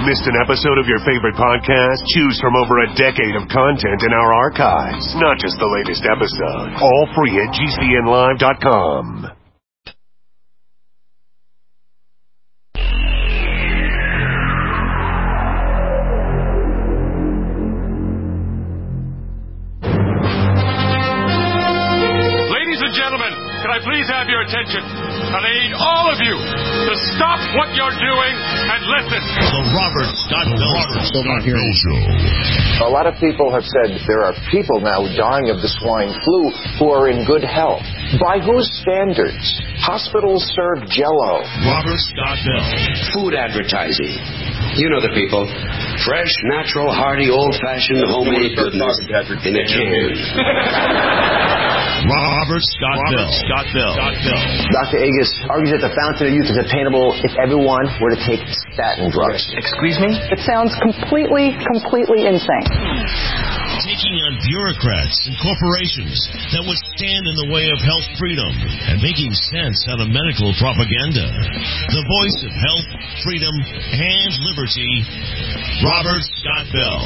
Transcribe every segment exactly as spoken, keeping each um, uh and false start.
Missed an episode of your favorite podcast? Choose from over a decade of content in our archives. Not just the latest episode. All free at G C N live dot com. Ladies and gentlemen, can I please have your attention? And I need all of you to stop what you're doing and listen. The Robert Scott Bell Show. A lot of people have said there are people now dying of the swine flu who are in good health. By whose standards? Hospitals serve Jell-O. Robert Scott Bell. Food advertising. You know the people. Fresh, natural, hearty, old-fashioned, homemade goodness in a can. Robert Scott Bell. Scott Bell. Doctor Agus argues that the fountain of youth is attainable if everyone were to take statin drugs. Excuse me? It sounds completely, completely insane. Taking on bureaucrats and corporations that would stand in the way of health freedom and making sense out of medical propaganda. The voice of health, freedom, and liberty, Robert Scott Bell.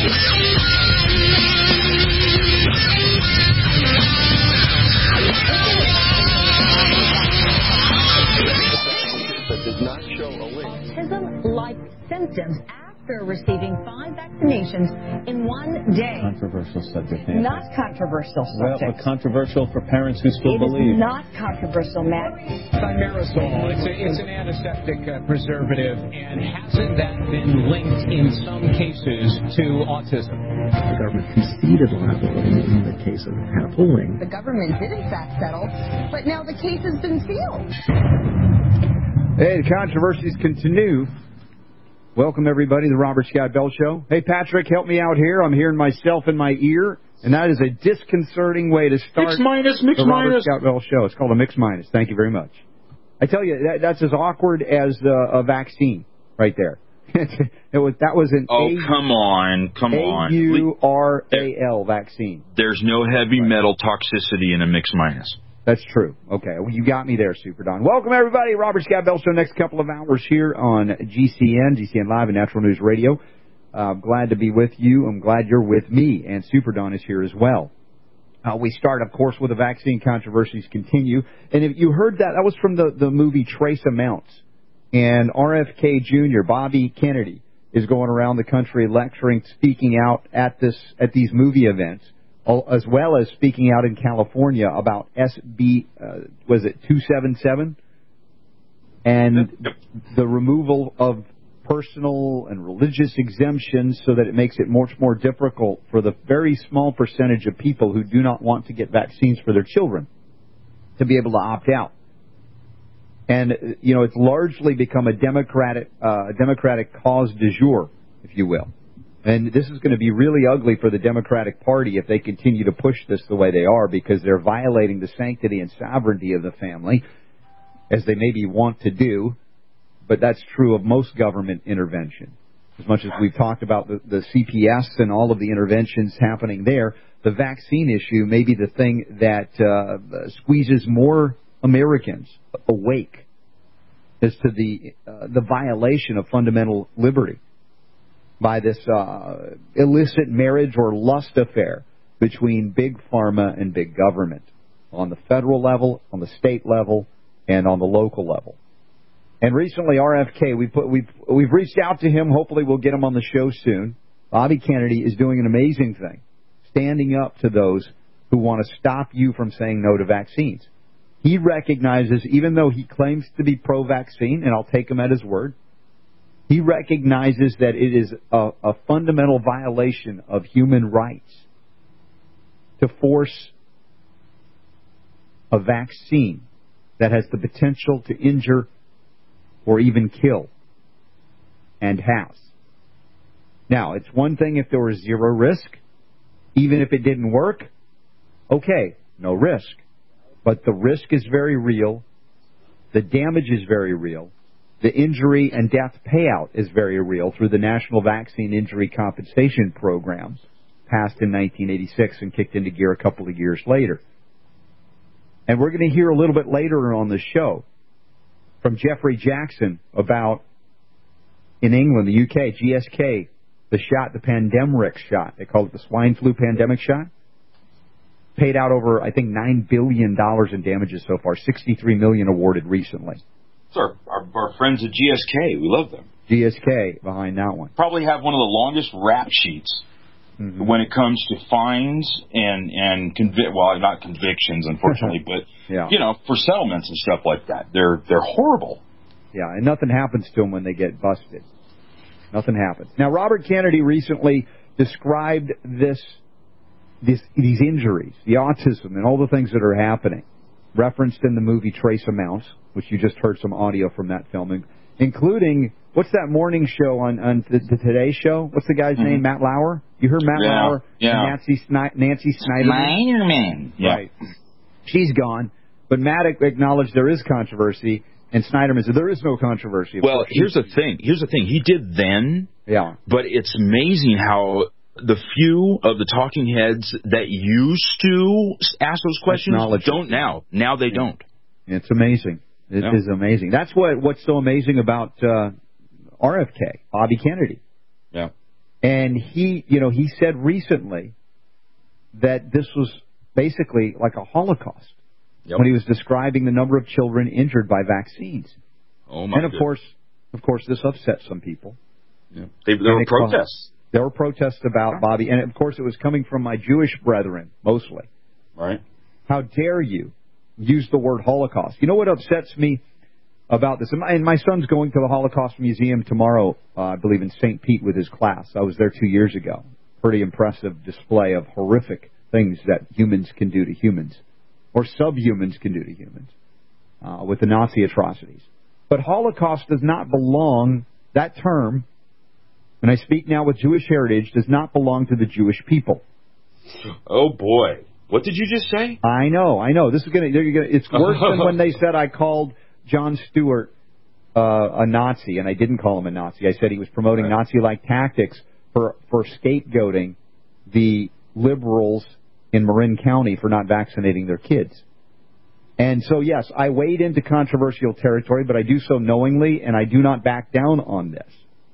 Autism-like symptoms after receiving five vaccinations in one day. Controversial subject, Nancy. Not controversial Well, subject. but controversial for parents who still it believe. It is not controversial, Matt. Thimerosal, it's, a, it's an antiseptic uh, preservative, and hasn't that been linked in some cases to autism? The government conceded liability in the case of Hannah Wing. The government did in fact settle, but now the case has been sealed. Hey, the controversies continue. Welcome, everybody, to the Robert Scott Bell Show. Hey, Patrick, help me out here. I'm hearing myself in my ear, and that is a disconcerting way to start mix minus, mix the Robert minus. Scott Bell Show. It's called a mix minus. Thank you very much. I tell you, that, that's as awkward as uh, a vaccine right there. it was, that was an oh, A- come on, come on. A U R A L vaccine. There's no heavy metal toxicity in a mix minus. That's true. Okay, well, you got me there, Super Don. Welcome, everybody. Robert Scott Bell Show, next couple of hours here on G C N, G C N Live and Natural News Radio. Uh, glad to be with you. I'm glad you're with me, and Super Don is here as well. Uh, we start, of course, with the vaccine controversies continue. And if you heard that, that was from the, the movie Trace Amounts. And R F K Junior, Bobby Kennedy, is going around the country lecturing, speaking out at this at these movie events, as well as speaking out in California about S B, uh, was it two seventy-seven? And the removal of personal and religious exemptions so that it makes it much more difficult for the very small percentage of people who do not want to get vaccines for their children to be able to opt out. And, you know, it's largely become a democratic, uh, democratic cause du jour, if you will. And this is going to be really ugly for the Democratic Party if they continue to push this the way they are, because they're violating the sanctity and sovereignty of the family, as they maybe want to do. But that's true of most government intervention. As much as we've talked about the, the C P S and all of the interventions happening there, the vaccine issue may be the thing that uh, squeezes more Americans awake as to the uh, the violation of fundamental liberty by this uh, illicit marriage or lust affair between big pharma and big government on the federal level, on the state level, and on the local level. And recently, R F K, we put, we've we've reached out to him. Hopefully, we'll get him on the show soon. Bobby Kennedy is doing an amazing thing, standing up to those who want to stop you from saying no to vaccines. He recognizes, even though he claims to be pro-vaccine, and I'll take him at his word, he recognizes that it is a, a fundamental violation of human rights to force a vaccine that has the potential to injure or even kill, and has. Now, it's one thing if there was zero risk, even if it didn't work, okay, no risk. But the risk is very real, the damage is very real, the injury and death payout is very real through the National Vaccine Injury Compensation Programs, passed in nineteen eighty-six and kicked into gear a couple of years later. And we're going to hear a little bit later on the show from Jeffrey Jackson about in England, the U K, G S K, the shot, the pandemic shot, they call it the swine flu pandemic shot, paid out over, I think, nine billion dollars in damages so far, sixty-three million dollars awarded recently. It's our, our, our friends at G S K. We love them. G S K behind that one. Probably have one of the longest rap sheets mm-hmm. when it comes to fines and, and convi- well, not convictions, unfortunately, but, yeah. you know, for settlements and stuff like that. They're, they're horrible. Yeah, and nothing happens to them when they get busted. Nothing happens. Now, Robert Kennedy recently described this, this, these injuries, the autism, and all the things that are happening, referenced in the movie Trace Amounts, which you just heard some audio from that filming, including, what's that morning show on, on the, the Today Show? What's the guy's mm-hmm. name? Matt Lauer? You heard Matt yeah, Lauer? Yeah. Nancy, Sni- Nancy Snyderman? Snyderman. Yeah. Right. She's gone. But Matt acknowledged there is controversy. And Snyderman said there is no controversy. Well, here's the thing. Here's the thing. He did then. Yeah. But it's amazing how the few of the talking heads that used to ask those questions don't now. Now they yeah. don't. It's amazing. It yeah. is amazing. That's what what's so amazing about uh, R F K, Bobby Kennedy. Yeah. And he, you know, he said recently that this was basically like a Holocaust. Yep. When he was describing the number of children injured by vaccines. Oh my! And of goodness. course, of course, this upset some people. Yeah. They, there were protests. Caused, there were protests about Bobby, and of course, it was coming from my Jewish brethren mostly. Right? How dare you use the word Holocaust? You know what upsets me about this? And my, and my son's going to the Holocaust Museum tomorrow, uh, I believe, in Saint Pete with his class. I was there two years ago. Pretty impressive display of horrific things that humans can do to humans. Or subhumans can do to humans, uh, with the Nazi atrocities. But Holocaust does not belong, that term, and I speak now with Jewish heritage, does not belong to the Jewish people. Oh, boy. What did you just say? I know, I know. This is gonna, gonna it's worse than when they said I called Jon Stewart uh, a Nazi, and I didn't call him a Nazi. I said he was promoting right. Nazi-like tactics for, for scapegoating the liberals in Marin County for not vaccinating their kids. And so, yes, I wade into controversial territory, but I do so knowingly, and I do not back down on this.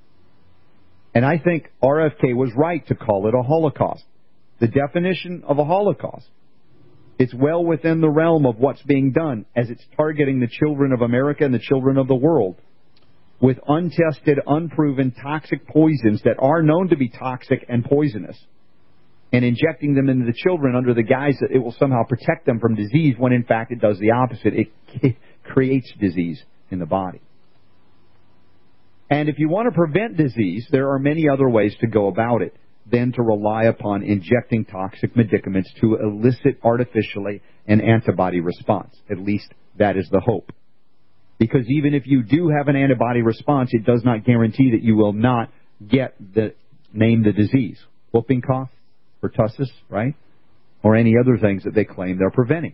And I think R F K was right to call it a Holocaust. The definition of a Holocaust, it's well within the realm of what's being done, as it's targeting the children of America and the children of the world with untested, unproven, toxic poisons that are known to be toxic and poisonous, and injecting them into the children under the guise that it will somehow protect them from disease, when in fact it does the opposite. It, it creates disease in the body. And if you want to prevent disease, there are many other ways to go about it than to rely upon injecting toxic medicaments to elicit artificially an antibody response. At least that is the hope. Because even if you do have an antibody response, it does not guarantee that you will not get the, name the disease. Whooping cough, pertussis, right? Or any other things that they claim they're preventing.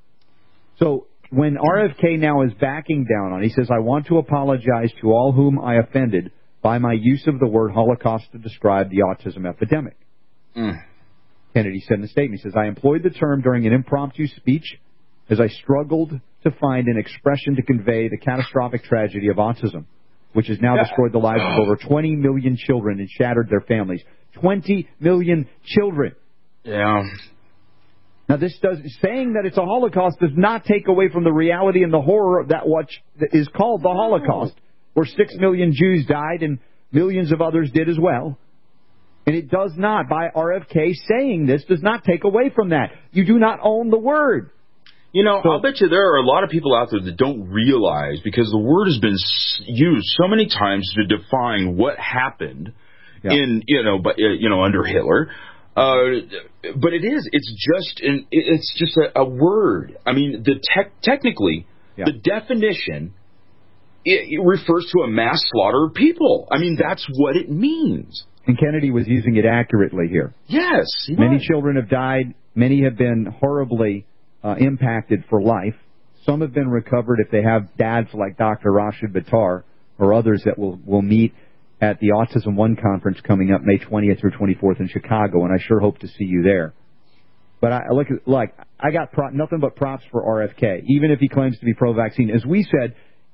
So when R F K now is backing down on it, he says, I want to apologize to all whom I offended by my use of the word Holocaust to describe the autism epidemic. Mm. Kennedy said in a statement, he says, I employed the term during an impromptu speech as I struggled to find an expression to convey the catastrophic tragedy of autism, which has now destroyed the lives of over twenty million children and shattered their families. twenty million children. Yeah. Now, this does saying that it's a Holocaust does not take away from the reality and the horror of that what is called the Holocaust, where six million Jews died and millions of others did as well. And it does not, by R F K saying this, does not take away from that. You do not own the word. You know, so, I'll bet you there are a lot of people out there that don't realize, because the word has been used so many times to define what happened yeah. in, you know, but you know, under Hitler. Uh, but it is, it's just, an, it's just a, a word. I mean, the tech, technically, yeah. the definition, it, it refers to a mass slaughter of people. I mean, that's what it means. And Kennedy was using it accurately here. Yes. Many was. children have died. Many have been horribly uh, impacted for life. Some have been recovered if they have dads like Doctor Rashid Buttar or others that will will meet at the Autism One conference coming up May twentieth through twenty-fourth in Chicago, and I sure hope to see you there. But I look at, like, I got pro- nothing but props for R F K, even if he claims to be pro-vaccine. As we said,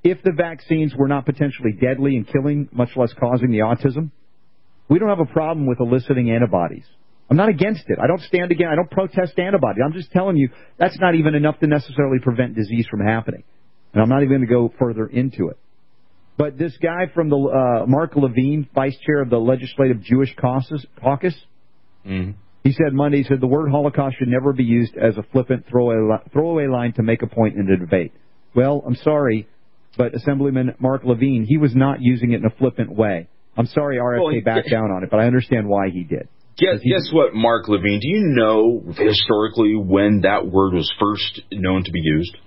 if the vaccines were not potentially deadly and killing, much less causing the autism, we don't have a problem with eliciting antibodies. I'm not against it. I don't stand against. I don't protest antibodies. I'm just telling you that's not even enough to necessarily prevent disease from happening. And I'm not even going to go further into it. But this guy from the uh, Mark Levine, vice chair of the Legislative Jewish Caucus, caucus mm-hmm. he said Monday, he said the word Holocaust should never be used as a flippant throwaway, throwaway line to make a point in a debate. Well, I'm sorry, but Assemblyman Mark Levine, he was not using it in a flippant way. I'm sorry R F K well, backed down on it, but I understand why he did. Guess, he, guess what, Mark Levine, do you know historically when that word was first known to be used?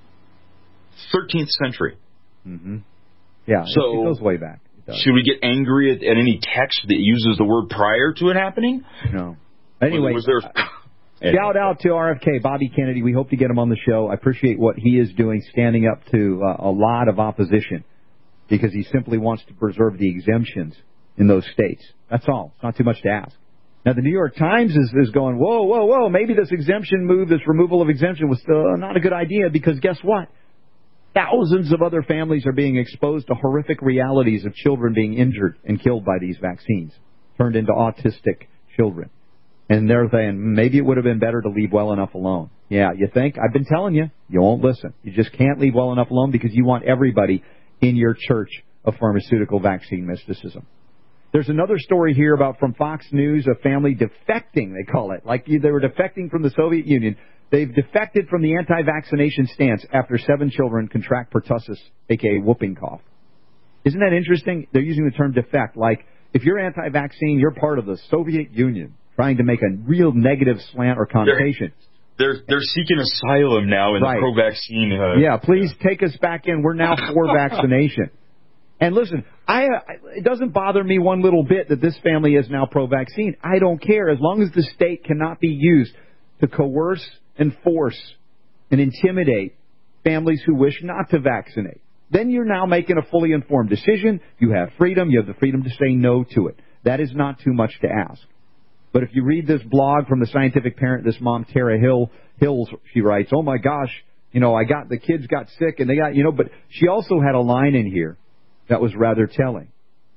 thirteenth century. Mm-hmm. Yeah, so it goes way back. Should we get angry at, at any text that uses the word prior to it happening? No. Anyway, was there, uh, shout out to R F K, Bobby Kennedy. We hope to get him on the show. I appreciate what he is doing, standing up to uh, a lot of opposition, because he simply wants to preserve the exemptions in those states. That's all. It's not too much to ask. Now, the New York Times is, is going, whoa, whoa, whoa, maybe this exemption move, this removal of exemption was still not a good idea, because guess what? Thousands of other families are being exposed to horrific realities of children being injured and killed by these vaccines, turned into autistic children. And they're saying, maybe it would have been better to leave well enough alone. Yeah, you think? I've been telling you, you won't listen. You just can't leave well enough alone because you want everybody in your church of pharmaceutical vaccine mysticism. There's another story here about from Fox News, a family defecting, they call it, like they were defecting from the Soviet Union. They've defected from the anti-vaccination stance after seven children contract pertussis, a k a whooping cough. Isn't that interesting? They're using the term defect, like if you're anti-vaccine, you're part of the Soviet Union, trying to make a real negative slant or connotation. They're they're, they're seeking asylum now in right. the pro-vaccine. Uh, yeah, please yeah. take us back in. We're now for vaccination. And listen, I, I it doesn't bother me one little bit that this family is now pro-vaccine. I don't care as long as the state cannot be used to coerce and force and intimidate families who wish not to vaccinate. Then you're now making a fully informed decision. You have freedom. You have the freedom to say no to it. That is not too much to ask. But if you read this blog from the scientific parent, this mom, Tara Hill, Hills, she writes, oh, my gosh, you know, I got the kids got sick and they got, you know, but she also had a line in here that was rather telling.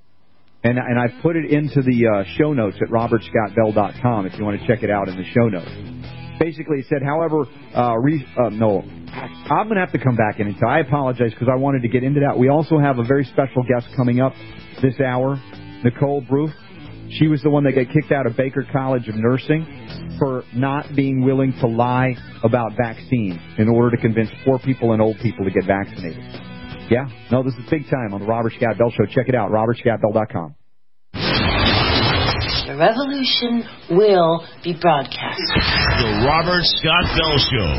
And, and I put it into the uh, show notes at robert scott bell dot com if you want to check it out in the show notes. Basically, it said, however, uh, re- uh, no, I'm going to have to come back in and tell. I apologize because I wanted to get into that. We also have a very special guest coming up this hour, Nicole Bruff. She was the one that got kicked out of Baker College of Nursing for not being willing to lie about vaccines in order to convince poor people and old people to get vaccinated. Yeah, no, this is big time on the Robert Scott Bell Show. Check it out, robert scott bell dot com. The revolution will be broadcast. The Robert Scott Bell Show.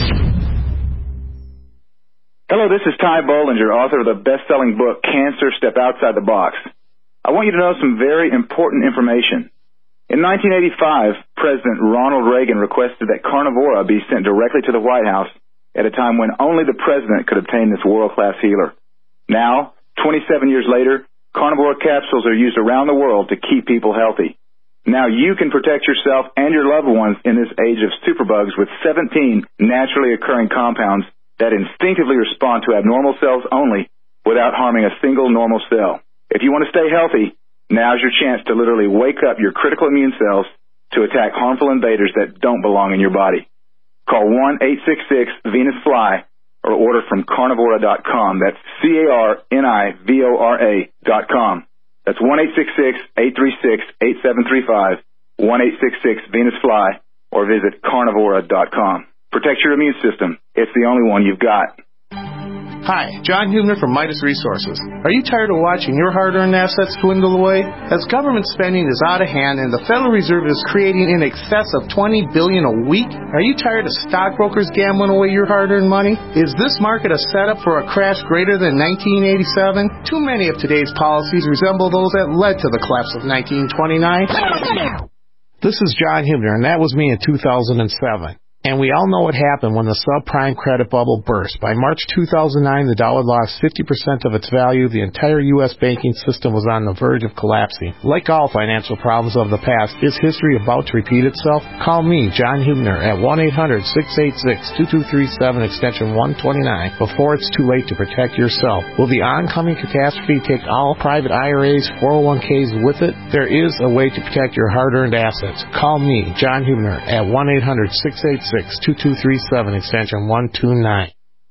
Hello, this is Ty Bollinger, author of the best-selling book, Cancer, Step Outside the Box. I want you to know some very important information. In nineteen eighty-five, President Ronald Reagan requested that Carnivora be sent directly to the White House at a time when only the president could obtain this world-class healer. Now, twenty-seven years later, Carnivora capsules are used around the world to keep people healthy. Now you can protect yourself and your loved ones in this age of superbugs with seventeen naturally occurring compounds that instinctively respond to abnormal cells only without harming a single normal cell. If you want to stay healthy, now's your chance to literally wake up your critical immune cells to attack harmful invaders that don't belong in your body. Call one eight six six Venus Fly or order from carnivora dot com. That's C A R N I V O R A dot com. That's one eight six six, eight three six, eight seven three five, one eight six six Venus Fly, or visit carnivora dot com. Protect your immune system. It's the only one you've got. Hi, John Hubner from Midas Resources. Are you tired of watching your hard-earned assets dwindle away? As government spending is out of hand and the Federal Reserve is creating in excess of twenty billion dollars a week, are you tired of stockbrokers gambling away your hard-earned money? Is this market a setup for a crash greater than nineteen eighty-seven? Too many of today's policies resemble those that led to the collapse of nineteen twenty-nine. This is John Hubner, and that was me in two thousand seven. And we all know what happened when the subprime credit bubble burst. By March two thousand nine, the dollar lost fifty percent of its value. The entire U S banking system was on the verge of collapsing. Like all financial problems of the past, is history about to repeat itself? Call me, John Hubner, at one eight hundred, six eight six, two two three seven, extension one twenty-nine, before it's too late to protect yourself. Will the oncoming catastrophe take all private I R As, four oh one k's with it? There is a way to protect your hard-earned assets. Call me, John Hubner, at one eight hundred, six eight six, two two three seven, extension one two nine.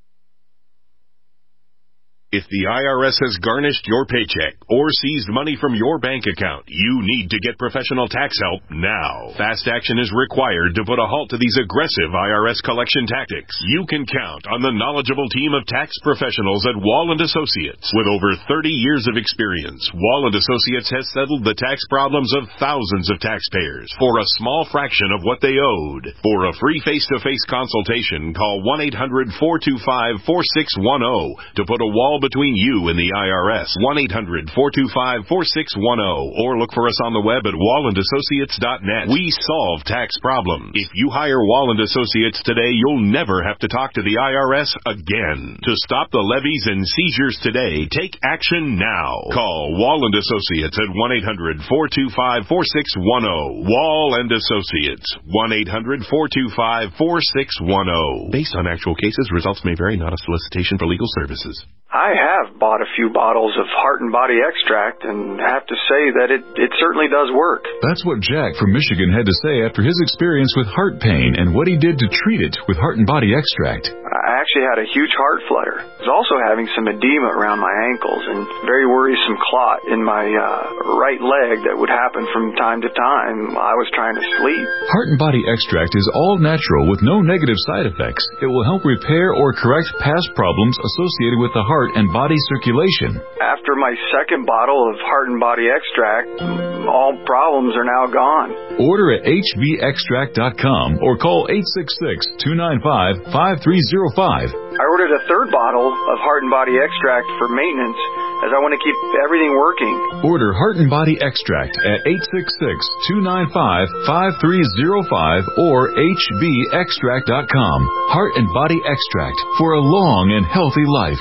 If the I R S has garnished your paycheck or seized money from your bank account, you need to get professional tax help now. Fast action is required to put a halt to these aggressive I R S collection tactics. You can count on the knowledgeable team of tax professionals at Wall and Associates. With over thirty years of experience, Wall and Associates has settled the tax problems of thousands of taxpayers for a small fraction of what they owed. For a free face-to-face consultation, call one eight hundred, four two five, four six one zero to put a wall between you and the I R S. one eight hundred, four two five, four six one zero, or look for us on the web at wall and associates dot net. We solve tax problems. If you hire Wall and Associates today, you'll never have to talk to the I R S again. To stop the levies and seizures today, take action now. Call Wall and Associates at one eight hundred, four two five, four six one zero. Wall and Associates, one eight hundred, four two five, four six one zero. Based on actual cases, results may vary, not a solicitation for legal services. I have bought a few bottles of Heart and Body Extract and have to say that it, it certainly does work. That's what Jack from Michigan had to say after his experience with heart pain and what he did to treat it with Heart and Body Extract. I actually had a huge heart flutter. I was also having some edema around my ankles and very worrisome clot in my uh, right leg that would happen from time to time while I was trying to sleep. Heart and Body Extract is all natural with no negative side effects. It will help repair or correct past problems associated with the heart and body circulation. After my second bottle of Heart and Body Extract, all problems are now gone. Order at h b extract dot com or call eight six six, two nine five, five three zero five. I ordered a third bottle of Heart and Body Extract for maintenance as I want to keep everything working. Order Heart and Body Extract at eight six six, two nine five, five three zero five or h b extract dot com. Heart and Body Extract for a long and healthy life.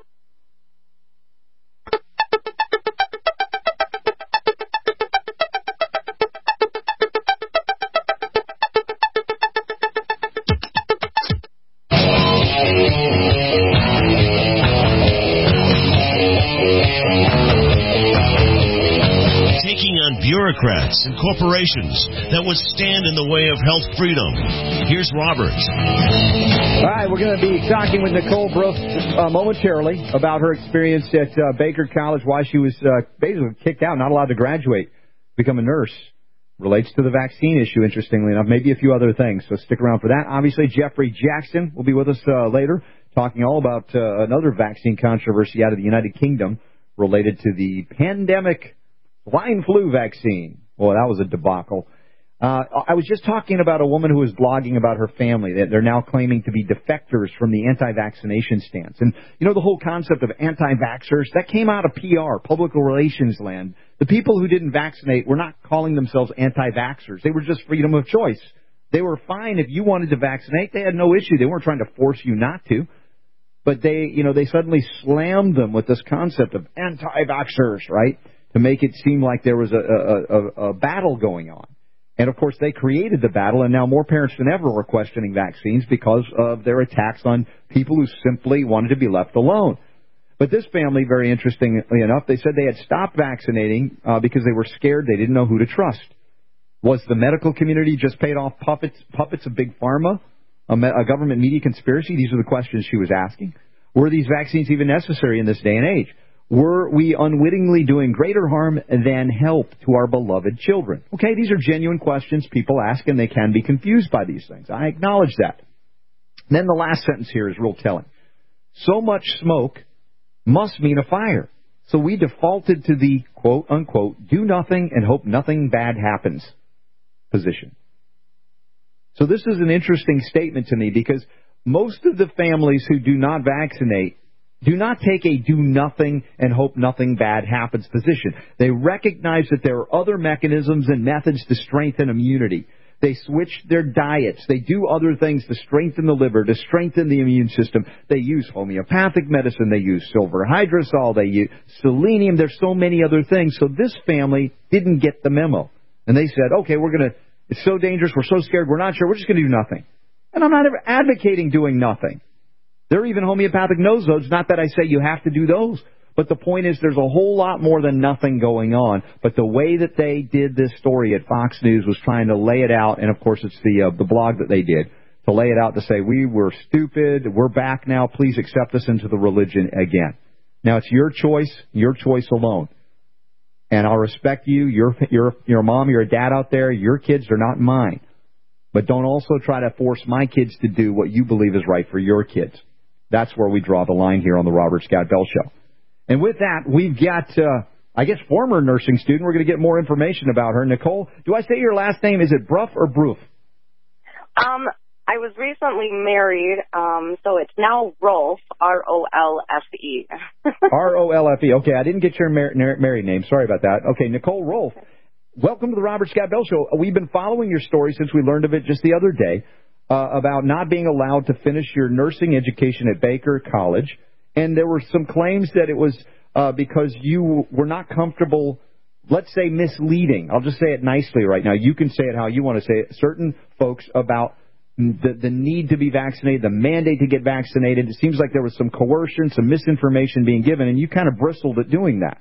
Bureaucrats and corporations that would stand in the way of health freedom. Here's Robert. All right, we're going to be talking with Nicole Brooks uh, momentarily about her experience at uh, Baker College, why she was uh, basically kicked out, not allowed to graduate, become a nurse. Relates to the vaccine issue, interestingly enough, maybe a few other things. So stick around for that. Obviously, Jeffrey Jackson will be with us uh, later, talking all about uh, another vaccine controversy out of the United Kingdom related to the pandemic swine flu vaccine. Boy, that was a debacle. Uh, I was just talking about a woman who was blogging about her family, that they're now claiming to be defectors from the anti-vaccination stance. And, you know, the whole concept of anti-vaxxers, that came out of P R, public relations land. The people who didn't vaccinate were not calling themselves anti-vaxxers. They were just freedom of choice. They were fine if you wanted to vaccinate. They had no issue. They weren't trying to force you not to. But they, you know, they suddenly slammed them with this concept of anti-vaxxers, right? To make it seem like there was a, a, a, a battle going on. And, of course, they created the battle, and now more parents than ever are questioning vaccines because of their attacks on people who simply wanted to be left alone. But this family, very interestingly enough, they said they had stopped vaccinating uh, because they were scared. They didn't know who to trust. Was the medical community just paid off puppets, puppets of Big Pharma, a, me- a government media conspiracy? These are the questions she was asking. Were these vaccines even necessary in this day and age? Were we unwittingly doing greater harm than help to our beloved children? Okay, these are genuine questions people ask, and they can be confused by these things. I acknowledge that. And then the last sentence here is real telling. So much smoke must mean a fire. So we defaulted to the, quote, unquote, do nothing and hope nothing bad happens position. So this is an interesting statement to me because most of the families who do not vaccinate do not take a do nothing and hope nothing bad happens position. They recognize that there are other mechanisms and methods to strengthen immunity. They They switch their diets. They do other things to strengthen the liver, to strengthen the immune system. They use homeopathic medicine. They use silver hydrosol. They use selenium. There's so many other things. So this family didn't get the memo. And they said, okay, we're going to, it's so dangerous. We're so scared. We're not sure. We're just going to do nothing. And I'm not ever advocating doing nothing. There are even homeopathic nosodes. Not that I say you have to do those. But the point is there's a whole lot more than nothing going on. But the way that they did this story at Fox News was trying to lay it out, and of course it's the uh, the blog that they did, to lay it out to say, we were stupid, we're back now, please accept us into the religion again. Now it's your choice, your choice alone. And I'll respect you, you're, you're, you're a mom, you're a dad out there, your kids are not mine. But don't also try to force my kids to do what you believe is right for your kids. That's where we draw the line here on the Robert Scott Bell Show. And with that, we've got, uh, I guess, former nursing student. We're going to get more information about her. Nicole, do I say your last name? Is it Bruff or Broof? Um, I was recently married, um, so it's now Rolfe, R O L F E. R O L F E. Okay, I didn't get your mar- married name. Sorry about that. Okay, Nicole Rolfe, welcome to the Robert Scott Bell Show. We've been following your story since we learned of it just the other day uh, about not being allowed to finish your nursing education at Baker College. And there were some claims that it was uh, because you were not comfortable, let's say misleading. I'll just say it nicely right now. You can say it how you want to say it. Certain folks about the, the need to be vaccinated, the mandate to get vaccinated. It seems like there was some coercion, some misinformation being given, and you kind of bristled at doing that.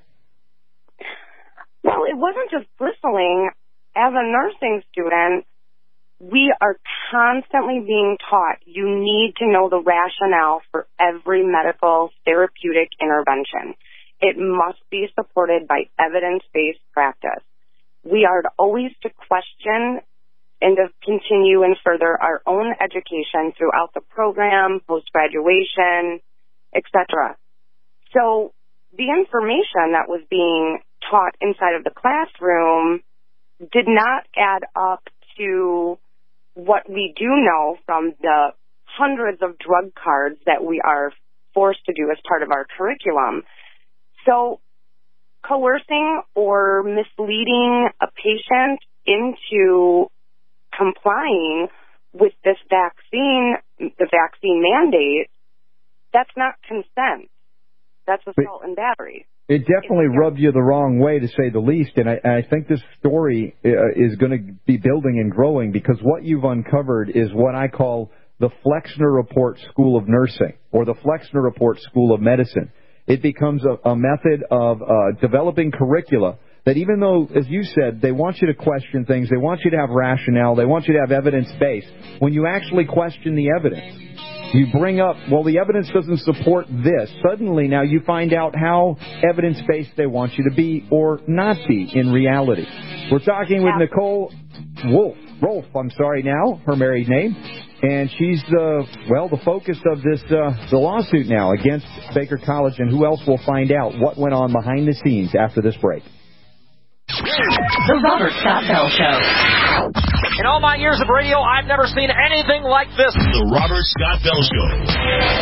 Well, it wasn't just bristling. As a nursing student, we are constantly being taught you need to know the rationale for every medical therapeutic intervention. It must be supported by evidence-based practice. We are always to question and to continue and further our own education throughout the program, post-graduation, et cetera. So the information that was being taught inside of the classroom did not add up to what we do know from the hundreds of drug cards that we are forced to do as part of our curriculum. So coercing or misleading a patient into complying with this vaccine, the vaccine mandate, that's not consent. That's assault and battery. It definitely rubbed you the wrong way, to say the least, and I, I think this story uh, is going to be building and growing, because what you've uncovered is what I call the Flexner Report School of Nursing, or the Flexner Report School of Medicine. It becomes a, a method of uh, developing curricula that, even though, as you said, they want you to question things, they want you to have rationale, they want you to have evidence-based, when you actually question the evidence, you bring up, well, the evidence doesn't support this. Suddenly now you find out how evidence-based they want you to be or not be in reality. We're talking with Nicole Wolf, Rolfe, I'm sorry now, her married name. And she's, the well, the focus of this uh, the lawsuit now against Baker College. And who else will find out what went on behind the scenes after this break. The Robert Scott Bell Show. In all my years of radio, I've never seen anything like this. The Robert Scott Bell Show.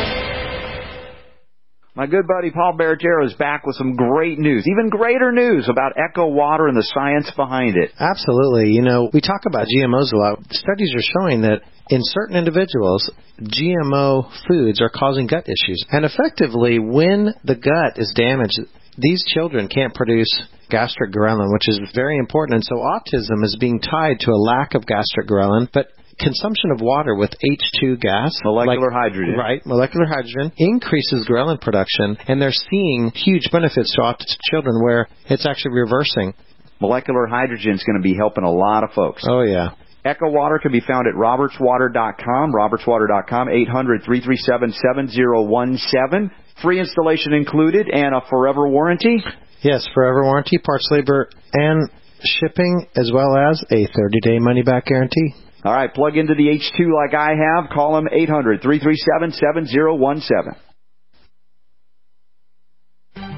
My good buddy Paul Barragero is back with some great news, even greater news about Echo Water and the science behind it. Absolutely. You know, we talk about G M Os a lot. Studies are showing that in certain individuals, G M O foods are causing gut issues. And effectively, when the gut is damaged, these children can't produce gastric ghrelin, which is very important. And so autism is being tied to a lack of gastric ghrelin, but consumption of water with H two gas, molecular like, hydrogen, right, molecular hydrogen, increases ghrelin production, and they're seeing huge benefits to autistic children where it's actually reversing. Molecular hydrogen is going to be helping a lot of folks. Oh, yeah. Echo Water can be found at roberts water dot com, roberts water dot com, eight hundred, three three seven, seven zero one seven. Free installation included and a forever warranty. Yes, forever warranty, parts, labor, and shipping, as well as a thirty-day money-back guarantee. All right, plug into the H two like I have. Call them eight hundred, three three seven, seven zero one seven.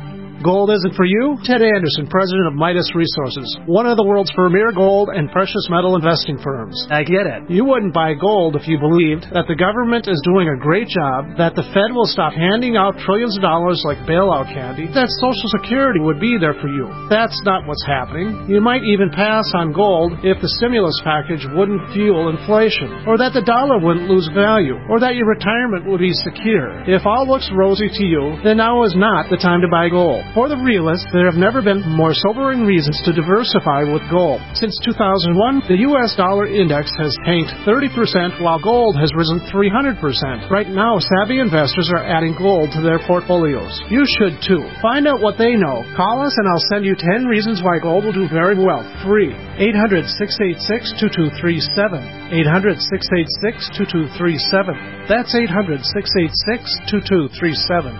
Gold isn't for you? Ted Anderson, president of Midas Resources, one of the world's premier gold and precious metal investing firms. I get it. You wouldn't buy gold if you believed that the government is doing a great job, that the Fed will stop handing out trillions of dollars like bailout candy, that Social Security would be there for you. That's not what's happening. You might even pass on gold if the stimulus package wouldn't fuel inflation, or that the dollar wouldn't lose value, or that your retirement would be secure. If all looks rosy to you, then now is not the time to buy gold. For the realist, there have never been more sobering reasons to diversify with gold. Since two thousand one, the U S dollar index has tanked thirty percent while gold has risen three hundred percent. Right now, savvy investors are adding gold to their portfolios. You should too. Find out what they know. Call us and I'll send you ten reasons why gold will do very well. Free. eight hundred, six eight six, two two three seven. eight hundred, six eight six, two two three seven. That's eight hundred, six eight six, two two three seven.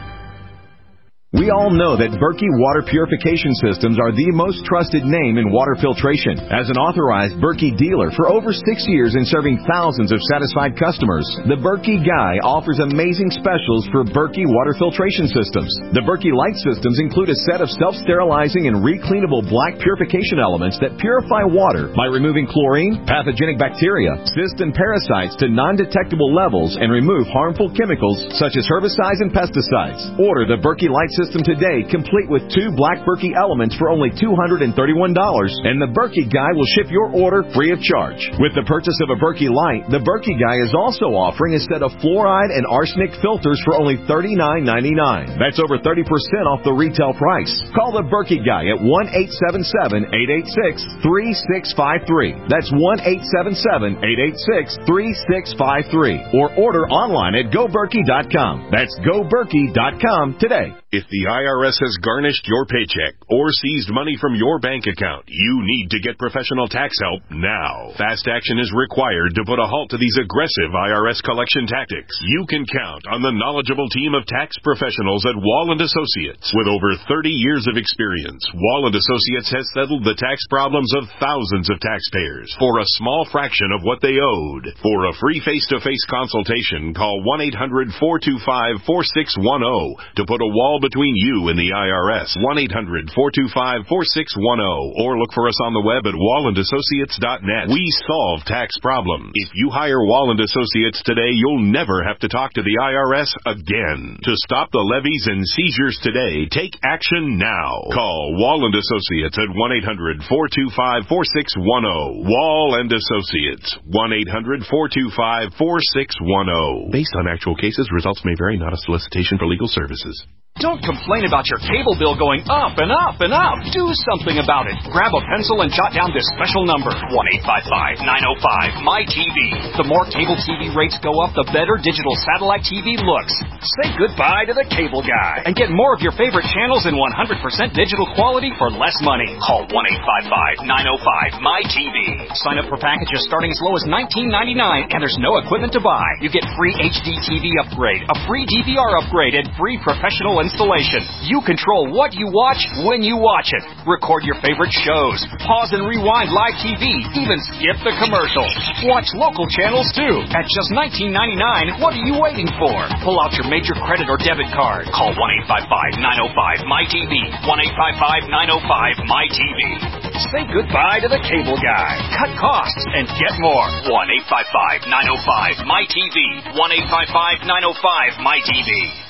We all know that Berkey Water Purification Systems are the most trusted name in water filtration. As an authorized Berkey dealer for over six years and serving thousands of satisfied customers, the Berkey Guy offers amazing specials for Berkey Water Filtration Systems. The Berkey Light Systems include a set of self-sterilizing and recleanable black purification elements that purify water by removing chlorine, pathogenic bacteria, cysts, and parasites to non-detectable levels and remove harmful chemicals such as herbicides and pesticides. Order the Berkey Light System today, complete with two black Berkey elements for only two hundred thirty-one dollars, and the Berkey Guy will ship your order free of charge. With the purchase of a Berkey Light, the Berkey Guy is also offering a set of fluoride and arsenic filters for only thirty-nine ninety-nine. That's over thirty percent off the retail price. Call the Berkey Guy at one eight seven seven, eight eight six, three six five three. That's one eight seven seven, eight eight six, three six five three. Or order online at go berkey dot com. That's go berkey dot com today. If the I R S has garnished your paycheck or seized money from your bank account, you need to get professional tax help now. Fast action is required to put a halt to these aggressive I R S collection tactics. You can count on the knowledgeable team of tax professionals at Wall and Associates. With over thirty years of experience, Wall and Associates has settled the tax problems of thousands of taxpayers for a small fraction of what they owed. For a free face-to-face consultation, call one eight hundred, four two five, four six one zero to put a wall between you and the I R S. one eight hundred, four two five, four six one zero. Or look for us on the web at wall and associates dot net. We solve tax problems. If you hire Wall and Associates today, you'll never have to talk to the I R S again. To stop the levies and seizures today, take action now. Call Wall and Associates at one eight hundred, four two five, four six one zero. Wall and Associates. one eight hundred, four two five, four six one zero. Based on actual cases, results may vary, not a solicitation for legal services. Don't complain about your cable bill going up and up and up. Do something about it. Grab a pencil and jot down this special number, one eight five five, nine oh five, M Y T V. The more cable T V rates go up, the better digital satellite T V looks. Say goodbye to the cable guy and get more of your favorite channels in one hundred percent digital quality for less money. Call one eight five five, nine oh five, M Y T V. Sign up for packages starting as low as nineteen ninety-nine, and there's no equipment to buy. You get free H D T V upgrade, a free D V R upgrade, and free professional installation. You control what you watch when you watch it. Record your favorite shows. Pause and rewind live T V. Even skip the commercials. Watch local channels too. At just nineteen ninety-nine, what are you waiting for? Pull out your major credit or debit card. Call one eight five five, nine oh five, M Y T V. one eight five five, nine oh five, M Y T V. Say goodbye to the cable guy. Cut costs and get more. one eight five five, nine oh five, M Y T V. one eight five five, nine oh five, M Y T V.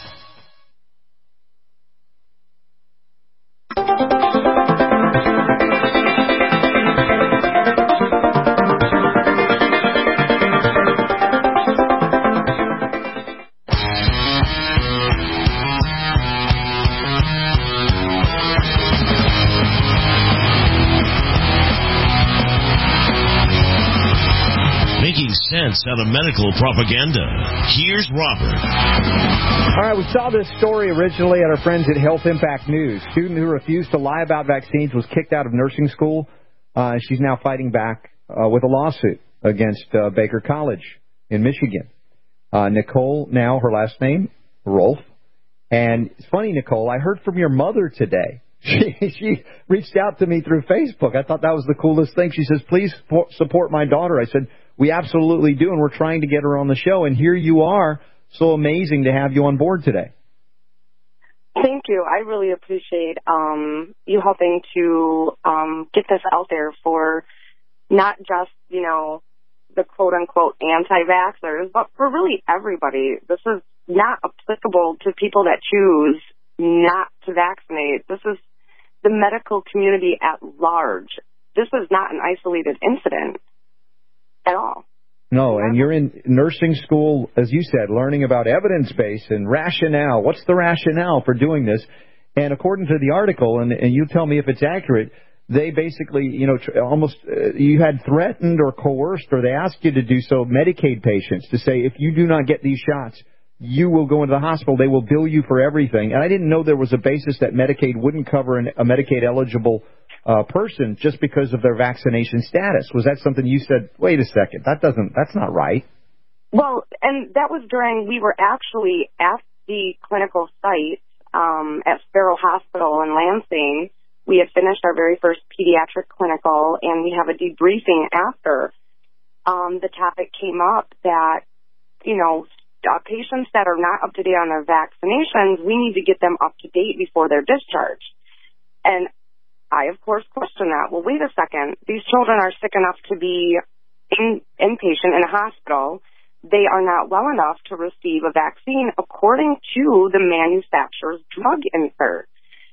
Making sense out of medical propaganda. Here's Robert. All right, we saw this story originally at our friends at Health Impact News. A student who refused to lie about vaccines was kicked out of nursing school. Uh, she's now fighting back uh, with a lawsuit against uh, Baker College in Michigan. Uh, Nicole, now her last name, Rolfe. And it's funny, Nicole, I heard from your mother today. She, she reached out to me through Facebook. I thought that was the coolest thing. She says, please support my daughter. I said, we absolutely do, and we're trying to get her on the show. And here you are. So amazing to have you on board today. Thank you. I really appreciate um, you helping to um, get this out there for not just, you know, the quote-unquote anti-vaxxers, but for really everybody. This is not applicable to people that choose not to vaccinate. This is the medical community at large. This is not an isolated incident at all. No, and you're in nursing school, as you said, learning about evidence-based and rationale. What's the rationale for doing this? And according to the article, and, and you tell me if it's accurate, they basically, you know, tr- almost, uh, you had threatened or coerced, or they asked you to do so, Medicaid patients, to say, if you do not get these shots, you will go into the hospital. They will bill you for everything. And I didn't know there was a basis that Medicaid wouldn't cover an, a Medicaid-eligible uh, person just because of their vaccination status. Was that something you said, wait a second, that doesn't, that's not right? Well, and that was during, we were actually at the clinical site um, at Sparrow Hospital in Lansing. We had finished our very first pediatric clinical, and we have a debriefing after. Um, the topic came up that, you know, uh, patients that are not up to date on their vaccinations, we need to get them up to date before they're discharged. And I, of course, question that. Well, wait a second. These children are sick enough to be in, inpatient in a hospital. They are not well enough to receive a vaccine according to the manufacturer's drug insert.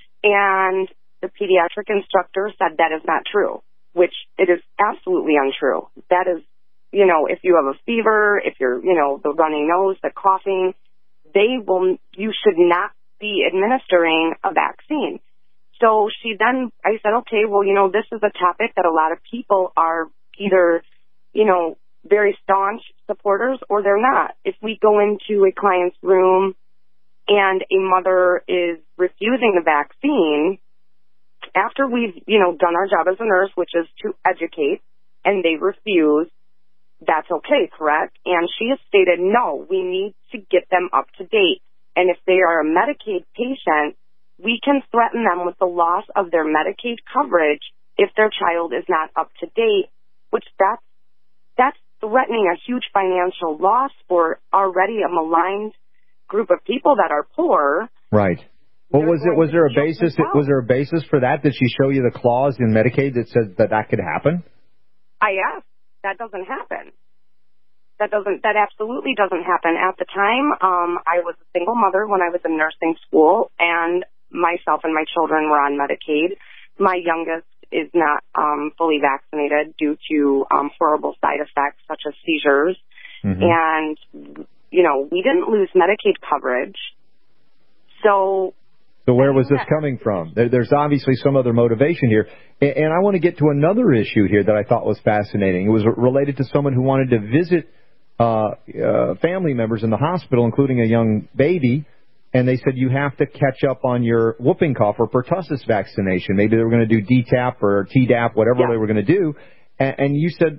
And the pediatric instructor said that is not true, which it is absolutely untrue. That is, you know, if you have a fever, if you're, you know, the runny nose, the coughing, they will, you should not be administering a vaccine. So she then, I said, okay, well, you know, this is a topic that a lot of people are either, you know, very staunch supporters or they're not. If we go into a client's room and a mother is refusing the vaccine, after we've, you know, done our job as a nurse, which is to educate, and they refuse, that's okay, correct? And she has stated, no, we need to get them up to date. And if they are a Medicaid patient, we can threaten them with the loss of their Medicaid coverage if their child is not up to date, which that's, that's threatening a huge financial loss for already a maligned group of people that are poor. Right. Well, was it was there a basis was there a basis for that? Did she show you the clause in Medicaid that said that that could happen? I asked. That doesn't happen. That doesn't that absolutely doesn't happen. At the time, um, I was a single mother when I was in nursing school, and myself and my children were on Medicaid. My youngest is not um, fully vaccinated due to um, horrible side effects such as seizures. Mm-hmm. And, you know, we didn't lose Medicaid coverage. So... So where was this coming from? There, there's obviously some other motivation here. And, and I want to get to another issue here that I thought was fascinating. It was related to someone who wanted to visit uh, uh, family members in the hospital, including a young baby, and they said you have to catch up on your whooping cough or pertussis vaccination. Maybe they were going to do D TAP or T DAP, whatever yeah. they were going to do. And, and you said,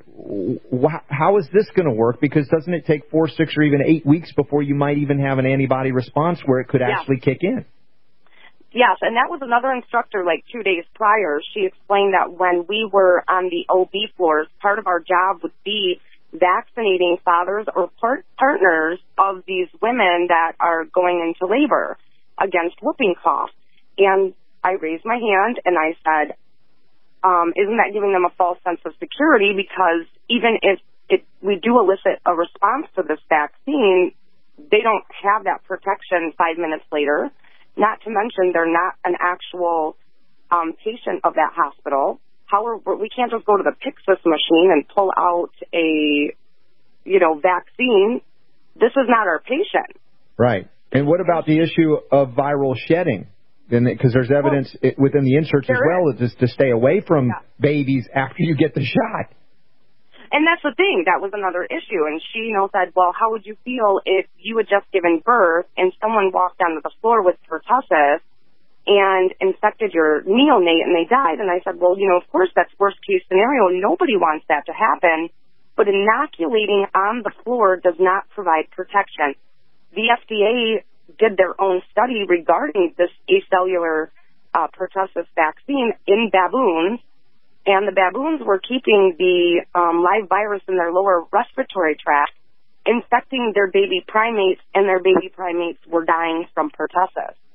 how is this going to work? Because doesn't it take four, six, or even eight weeks before you might even have an antibody response where it could yeah. actually kick in? Yes, and that was another instructor like two days prior. She explained that when we were on the O B floors, part of our job would be vaccinating fathers or part- partners of these women that are going into labor against whooping cough. And I raised my hand and I said, um, isn't that giving them a false sense of security? Because even if it, we do elicit a response to this vaccine, they don't have that protection five minutes later. Not to mention they're not an actual um, patient of that hospital. However, we can't just go to the Pyxis machine and pull out a, you know, vaccine. This is not our patient. Right. And what about the issue of viral shedding? Because there's evidence well, it, within the inserts as well is to stay away from yeah. babies after you get the shot. And that's the thing. That was another issue. And she, you know, said, well, how would you feel if you had just given birth and someone walked onto the floor with pertussis and infected your neonate and they died? And I said, well, you know, of course, that's worst case scenario. Nobody wants that to happen. But inoculating on the floor does not provide protection. The F D A did their own study regarding this acellular uh, pertussis vaccine in baboons. And the baboons were keeping the um, live virus in their lower respiratory tract, infecting their baby primates, and their baby primates were dying from pertussis.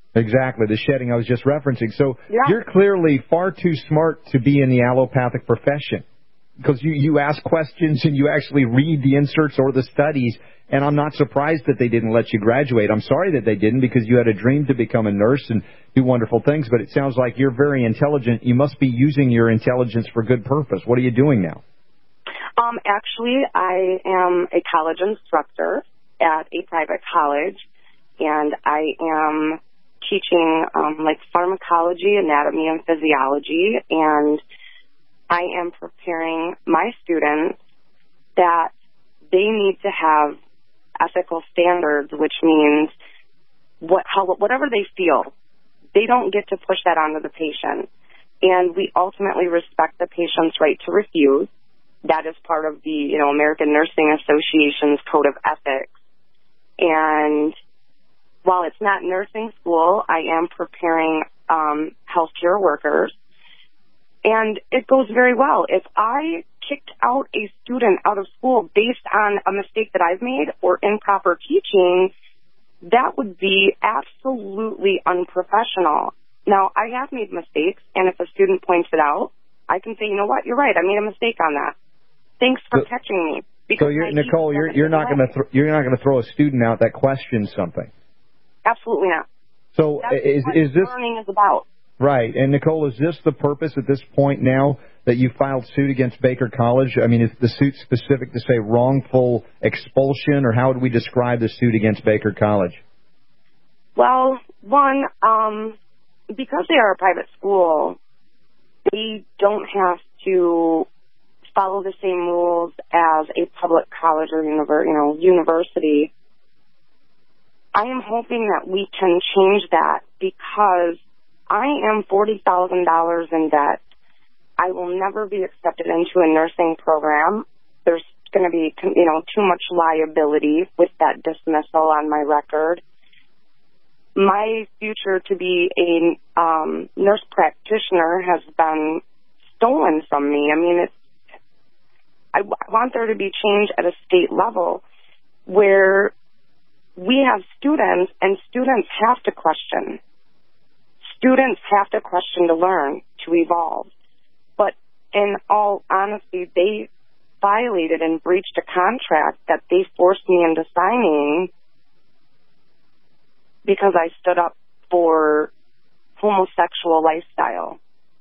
Exactly, the shedding I was just referencing. So yeah. You're clearly far too smart to be in the allopathic profession because you, you ask questions and you actually read the inserts or the studies, and I'm not surprised that they didn't let you graduate. I'm sorry that they didn't because you had a dream to become a nurse and do wonderful things, but it sounds like you're very intelligent. You must be using your intelligence for good purpose. What are you doing now? Um, actually, I am a college instructor at a private college, and I am teaching um, like pharmacology, anatomy, and physiology, and I am preparing my students that they need to have ethical standards, which means what, how, whatever they feel, they don't get to push that onto the patient. And we ultimately respect the patient's right to refuse. That is part of the, you know, American Nursing Association's Code of Ethics. And while it's not nursing school, I am preparing um, healthcare workers. And it goes very well. If I kicked out a student out of school based on a mistake that I've made or improper teaching, that would be absolutely unprofessional. Now, I have made mistakes, and if a student points it out, I can say, you know what, you're right, I made a mistake on that. Thanks for so, catching me. So, you're, Nicole, you're, you're not going to th- you're not going to throw a student out that questions something. Absolutely not. So, That's is what is this learning is about? Right, and Nicole, is this the purpose at this point now that you filed suit against Baker College? I mean, is the suit specific to say wrongful expulsion, or how would we describe the suit against Baker College? Well, one, um, because they are a private school, they don't have to follow the same rules as a public college or univer- you know, university. I am hoping that we can change that because I am forty thousand dollars in debt. I will never be accepted into a nursing program. There's going to be, you know, too much liability with that dismissal on my record. My future to be a um, nurse practitioner has been stolen from me. I mean, it's, I, w- I want there to be change at a state level where we have students, and students have to question. Students have to question to learn, to evolve. But in all honesty, they violated and breached a contract that they forced me into signing because I stood up for homosexual lifestyle.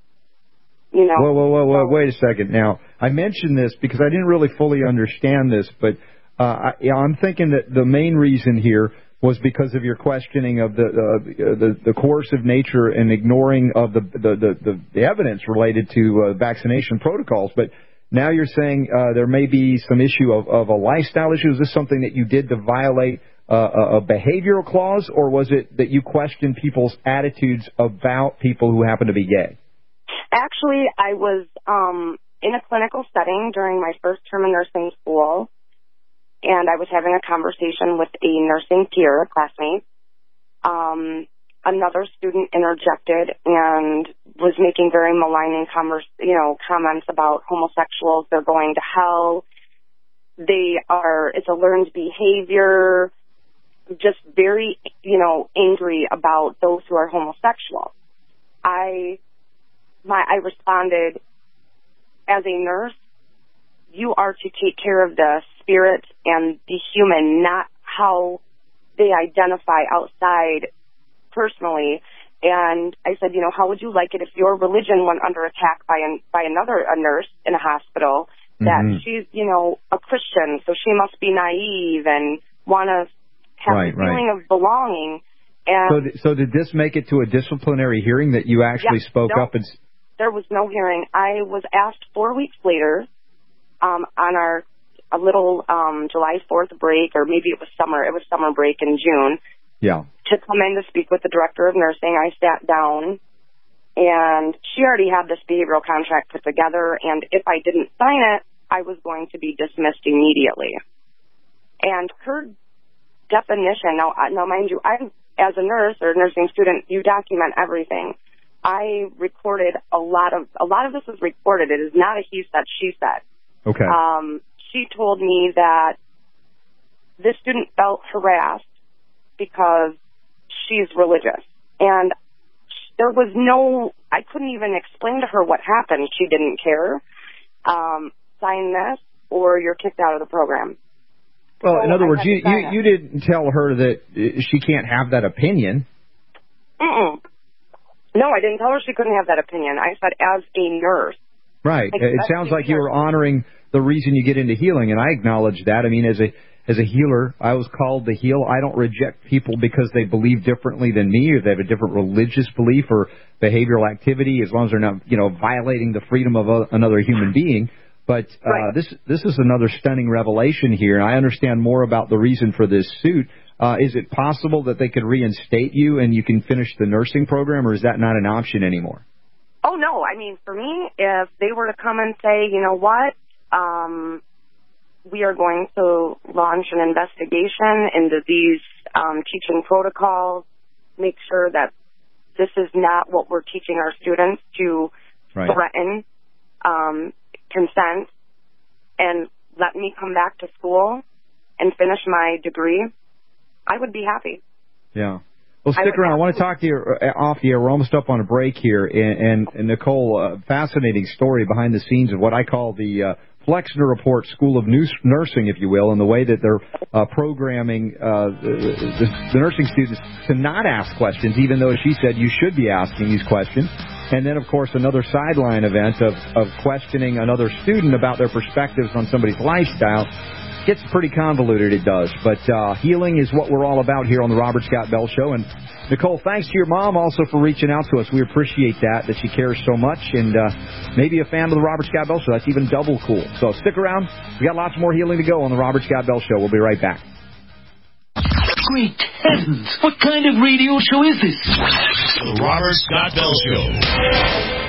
You know. Whoa, whoa, whoa, whoa! Wait a second. Now, I mentioned this because I didn't really fully understand this, but uh, I, I'm thinking that the main reason here was because of your questioning of the uh, the, the coercive nature and ignoring of the the, the, the evidence related to uh, vaccination protocols. But now you're saying uh, there may be some issue of, of a lifestyle issue. Is this something that you did to violate uh, a behavioral clause, or was it that you questioned people's attitudes about people who happen to be gay? Actually, I was um, in a clinical setting during my first term in nursing school, and I was having a conversation with a nursing peer, a classmate. Um, another student interjected and was making very maligning converse, you know, comments about homosexuals. They're going to hell. They are, it's a learned behavior. Just very, you know, angry about those who are homosexual. I, my, I responded, as a nurse, you are to take care of the spirit and the human, not how they identify outside personally. And I said, you know, how would you like it if your religion went under attack by an, by another a nurse in a hospital, that mm-hmm. she's, you know, a Christian, so she must be naive and want to have right, a feeling right. of belonging. And so, th- so did this make it to a disciplinary hearing that you actually yeah, spoke no, up? And there was no hearing. I was asked four weeks later um, on our a little um, July fourth break, or maybe it was summer. It was summer break in June. Yeah. To come in to speak with the director of nursing. I sat down, and she already had this behavioral contract put together, and if I didn't sign it, I was going to be dismissed immediately. And her definition, now, now mind you, I'm, as a nurse or a nursing student, you document everything. I recorded a lot of, a lot of this is recorded. It is not a he said, she said. Okay. Um, she told me that this student felt harassed because she's religious. And there was no, I couldn't even explain to her what happened. She didn't care. Um, sign this or you're kicked out of the program. Well, so in other words, you, you, it. you didn't tell her that she can't have that opinion. Mm-mm. No, I didn't tell her she couldn't have that opinion. I said as a nurse. Right. Like, it sounds like you were honoring the reason you get into healing, and I acknowledge that. I mean, as a as a healer, I was called to heal. I don't reject people because they believe differently than me or they have a different religious belief or behavioral activity, as long as they're not, you know, violating the freedom of a, another human being. But uh, right. this this is another stunning revelation here, and I understand more about the reason for this suit. Uh, is it possible that they could reinstate you and you can finish the nursing program, or is that not an option anymore? Oh, no. I mean, for me, if they were to come and say, you know what, um, we are going to launch an investigation into these um, teaching protocols, make sure that this is not what we're teaching our students to right. threaten um, consent, and let me come back to school and finish my degree, I would be happy. Yeah. Well, stick I around. I want to talk to you off the air. We're almost up on a break here. And, and, and Nicole, uh, fascinating story behind the scenes of what I call the uh, Flexner Report School of Nursing, if you will, and the way that they're uh, programming uh, the, the nursing students to not ask questions, even though, as she said, you should be asking these questions. And then, of course, another sideline event of, of questioning another student about their perspectives on somebody's lifestyle. Gets pretty convoluted, it does. But uh, healing is what we're all about here on the Robert Scott Bell Show. And, Nicole, thanks to your mom also for reaching out to us. We appreciate that, that she cares so much. And uh, maybe a fan of the Robert Scott Bell Show. That's even double cool. So stick around. We got lots more healing to go on the Robert Scott Bell Show. We'll be right back. Great heavens! What kind of radio show is this? The Robert Scott Bell Show.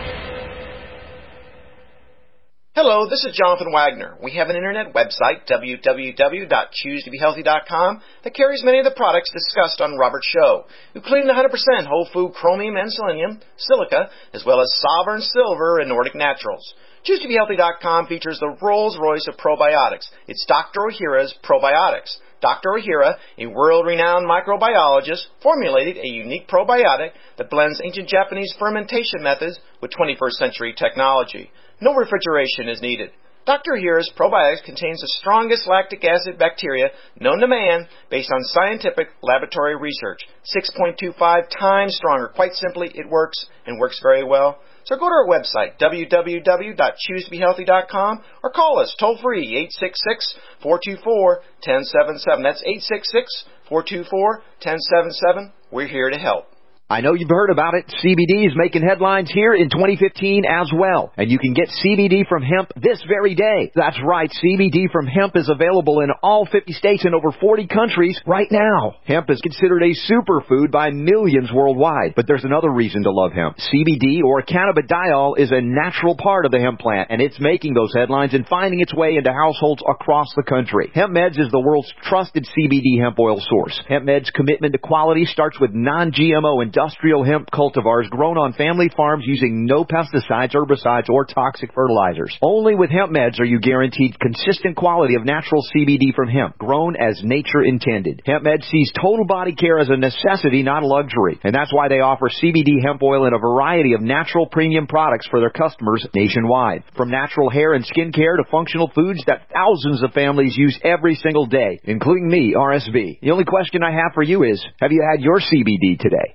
Hello, this is Jonathan Wagner. We have an internet website, w w w dot choose to be healthy dot com, that carries many of the products discussed on Robert's show, including one hundred percent whole food chromium and selenium, silica, as well as Sovereign Silver and Nordic Naturals. choose to be healthy dot com features the Rolls-Royce of probiotics. It's Doctor Ohhira's Probiotics. Doctor Ohhira, a world-renowned microbiologist, formulated a unique probiotic that blends ancient Japanese fermentation methods with twenty-first century technology. No refrigeration is needed. Doctor Ohhira's probiotics contains the strongest lactic acid bacteria known to man based on scientific laboratory research. six point two five times stronger. Quite simply, it works and works very well. So go to our website, w w w dot choose to be healthy dot com, or call us toll-free, eight six six, four two four, one zero seven seven. That's eight six six, four two four, one zero seven seven. We're here to help. I know you've heard about it. C B D is making headlines here in twenty fifteen as well. And you can get C B D from hemp this very day. That's right. C B D from hemp is available in all fifty states and over forty countries right now. Hemp is considered a superfood by millions worldwide. But there's another reason to love hemp. C B D, or cannabidiol, is a natural part of the hemp plant, and it's making those headlines and finding its way into households across the country. Hemp Meds is the world's trusted C B D hemp oil source. Hemp Meds' commitment to quality starts with non G M O and industrial hemp cultivars grown on family farms using no pesticides, herbicides, or toxic fertilizers. Only with Hemp Meds are you guaranteed consistent quality of natural C B D from hemp, grown as nature intended. Hemp Meds sees total body care as a necessity, not a luxury. And that's why they offer C B D hemp oil in a variety of natural premium products for their customers nationwide. From natural hair and skin care to functional foods that thousands of families use every single day, including me, R S V. The only question I have for you is, have you had your C B D today?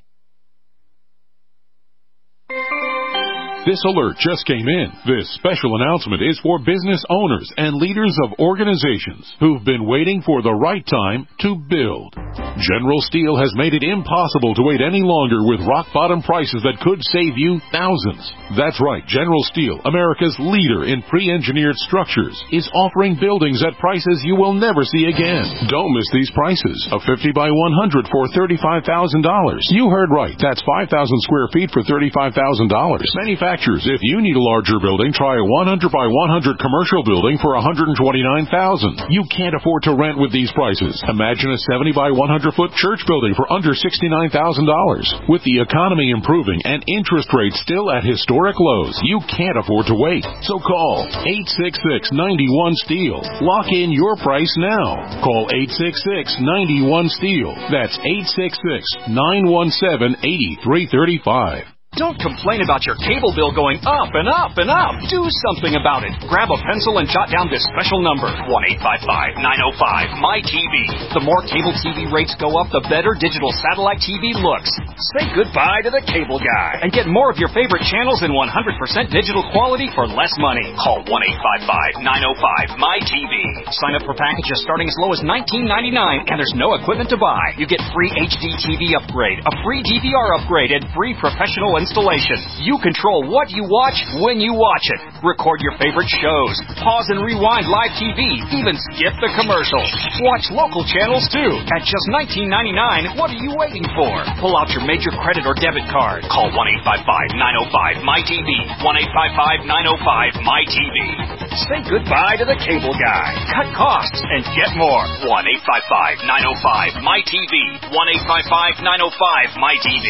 This alert just came in. This special announcement is for business owners and leaders of organizations who've been waiting for the right time to build. General Steel has made it impossible to wait any longer with rock-bottom prices that could save you thousands. That's right, General Steel, America's leader in pre-engineered structures, is offering buildings at prices you will never see again. Don't miss these prices. A fifty by one hundred for thirty-five thousand dollars. You heard right. That's five thousand square feet for thirty-five thousand dollars. Manufactured manufacturers. If you need a larger building, try a one hundred by one hundred commercial building for one hundred twenty-nine thousand dollars. You can't afford to rent with these prices. Imagine a seventy by one hundred foot church building for under sixty-nine thousand dollars. With the economy improving and interest rates still at historic lows, you can't afford to wait. So call eight six six, nine one, STEEL. Lock in your price now. Call eight six six, nine one, STEEL. That's eight six six, nine one seven, eight three three five. Don't complain about your cable bill going up and up and up. Do something about it. Grab a pencil and jot down this special number, one eight five five, nine oh five, M Y T V. The more cable T V rates go up, the better digital satellite T V looks. Say goodbye to the cable guy and get more of your favorite channels in one hundred percent digital quality for less money. Call one eight five five, nine oh five, M Y T V. Sign up for packages starting as low as nineteen ninety-nine, and there's no equipment to buy. You get free H D T V upgrade, a free D V R upgrade, and free professional installation. You control what you watch when you watch it. Record your favorite shows. Pause and rewind live T V. Even skip the commercials. Watch local channels too. At just nineteen ninety-nine, what are you waiting for? Pull out your major credit or debit card. Call one eight five five, nine oh five, M Y T V. one eight five five, nine oh five, M Y T V. Say goodbye to the cable guy. Cut costs and get more. one eight five five, nine oh five, M Y T V. one eight five five, nine oh five, M Y T V.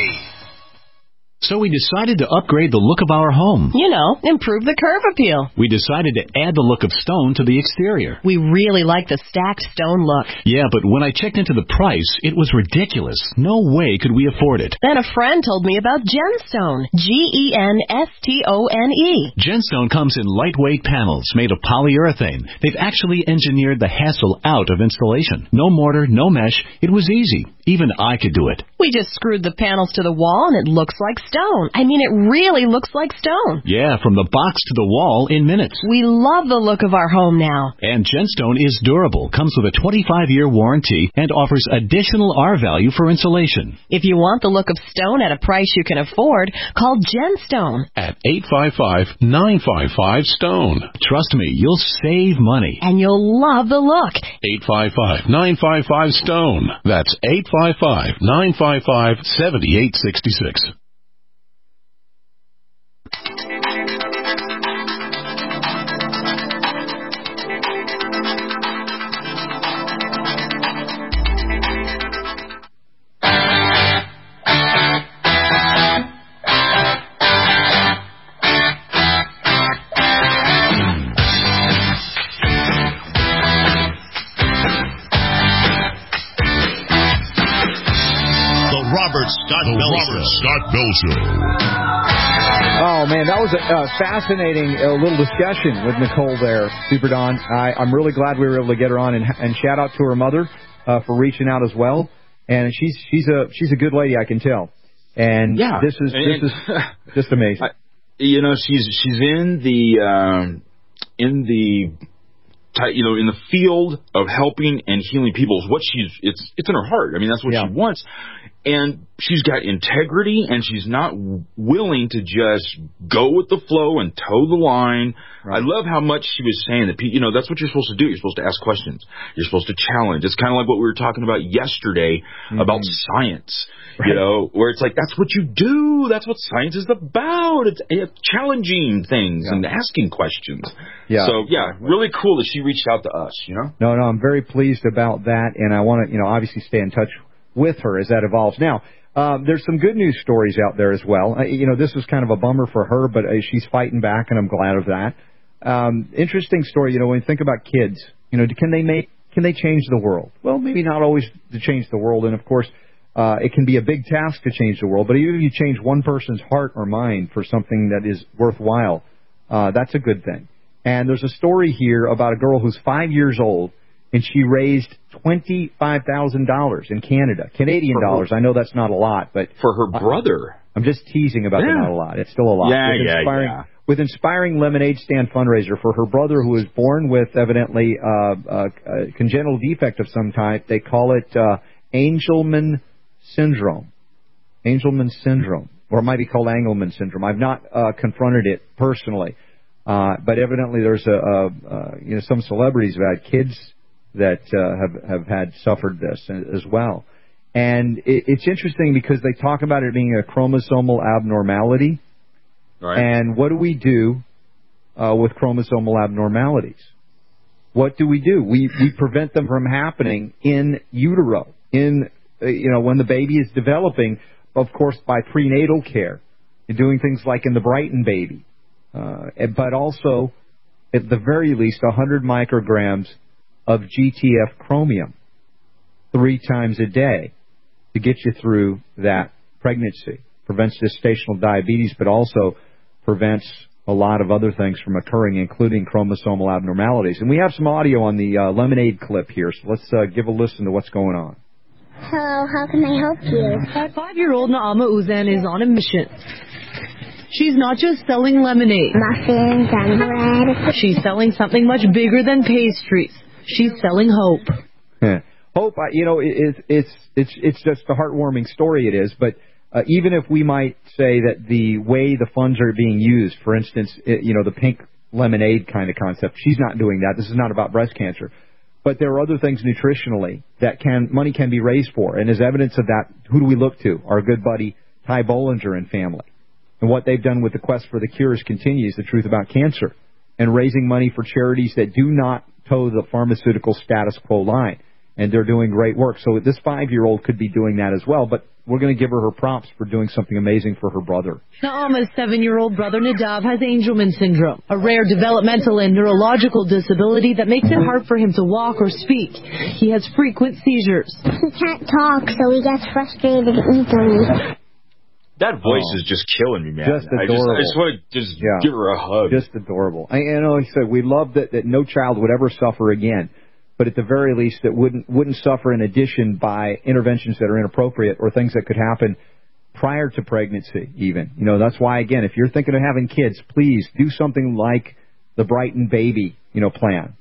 So we decided to upgrade the look of our home. You know, improve the curve appeal. We decided to add the look of stone to the exterior. We really like the stacked stone look. Yeah, but when I checked into the price, it was ridiculous. No way could we afford it. Then a friend told me about Genstone. G E N S T O N E. Genstone comes in lightweight panels made of polyurethane. They've actually engineered the hassle out of installation. No mortar, no mesh. It was easy. Even I could do it. We just screwed the panels to the wall and it looks like stone. I mean, it really looks like stone. Yeah, from the box to the wall in minutes. We love the look of our home now. And Genstone is durable, comes with a twenty-five year warranty, and offers additional R value for insulation. If you want the look of stone at a price you can afford, call Genstone at eight five five, nine five five, STONE. Trust me, you'll save money. And you'll love the look. eight five five, nine five five, STONE. That's eight five five, nine five five, seven eight six six. Scott Bell Robert Scott Bell Show. Oh, man, that was a uh, fascinating uh, little discussion with Nicole there, Super Don. I, I'm really glad we were able to get her on, and, and shout out to her mother uh, for reaching out as well. And she's she's a she's a good lady, I can tell. And yeah, this is and, this is just amazing. I, you know, she's she's in the um, in the you know in the field of helping and healing people. Is what she's it's it's in her heart. I mean, that's what yeah. she wants. And she's got integrity, and she's not willing to just go with the flow and toe the line. Right. I love how much she was saying that, you know, that's what you're supposed to do. You're supposed to ask questions. You're supposed to challenge. It's kind of like what we were talking about yesterday mm-hmm. about science, right. you know, where it's like, that's what you do. That's what science is about. It's, it's challenging things yeah. and asking questions. Yeah. So, yeah, really cool that she reached out to us, you know? No, no, I'm very pleased about that, and I want to, you know, obviously stay in touch with her as that evolves. Now, um, there's some good news stories out there as well. Uh, you know, this was kind of a bummer for her, but uh, she's fighting back, and I'm glad of that. Um, interesting story. You know, when you think about kids, you know, can they make, can they change the world? Well, maybe not always to change the world, and of course, uh, it can be a big task to change the world. But even if you change one person's heart or mind for something that is worthwhile, uh, that's a good thing. And there's a story here about a girl who's five years old, and she raised twenty-five thousand dollars in Canada. Canadian her, dollars. I know that's not a lot, but... For her brother. I'm just teasing about yeah. the not a lot. It's still a lot. Yeah, with yeah, inspiring, yeah. With Inspiring Lemonade Stand fundraiser for her brother, who was born with, evidently, uh, uh, a congenital defect of some type. They call it uh, Angelman syndrome. Angelman syndrome. Or it might be called Angelman syndrome. I've not uh, confronted it personally. Uh, but evidently there's a, a, a, you know, some celebrities who had kids that uh, have have had suffered this as well. And it, it's interesting because they talk about it being a chromosomal abnormality. Right. And what do we do uh, with chromosomal abnormalities? What do we do? We we prevent them from happening in utero, in uh, you know when the baby is developing, of course, by prenatal care. You're doing things like in the Brighton baby, uh, but also at the very least one hundred micrograms of G T F chromium three times a day to get you through that pregnancy. Prevents gestational diabetes, but also prevents a lot of other things from occurring, including chromosomal abnormalities. And we have some audio on the uh, Lemonade clip here, so let's uh, give a listen to what's going on. Hello, how can I help you? Five-year-old Naama Uzan is on a mission. She's not just selling lemonade. Muffins and bread. She's selling something much bigger than pastries. She's selling hope. Hope, you know, it, it's it's it's just a heartwarming story. It is, but uh, even if we might say that the way the funds are being used, for instance, it, you know, the pink lemonade kind of concept, she's not doing that. This is not about breast cancer, but there are other things nutritionally that can money can be raised for, and as evidence of that, who do we look to? Our good buddy Ty Bollinger and family, and what they've done with the Quest for the Cures continues, the truth about cancer, and raising money for charities that do not toe the pharmaceutical status quo line. And they're doing great work. So this five-year-old could be doing that as well, but we're going to give her her props for doing something amazing for her brother. Naama's seven-year-old brother Nadav has Angelman syndrome, a rare developmental and neurological disability that makes it hard for him to walk or speak. He has frequent seizures. He can't talk, so he gets frustrated easily. That voice oh, is just killing me, man. Just adorable. I just, I just want to just yeah. give her a hug. Just adorable. I, you know, he said we love that, that no child would ever suffer again. But at the very least, that wouldn't wouldn't suffer in addition by interventions that are inappropriate or things that could happen prior to pregnancy even. You know, that's why, again, if you're thinking of having kids, please do something like the Brighton Baby, you know, plan.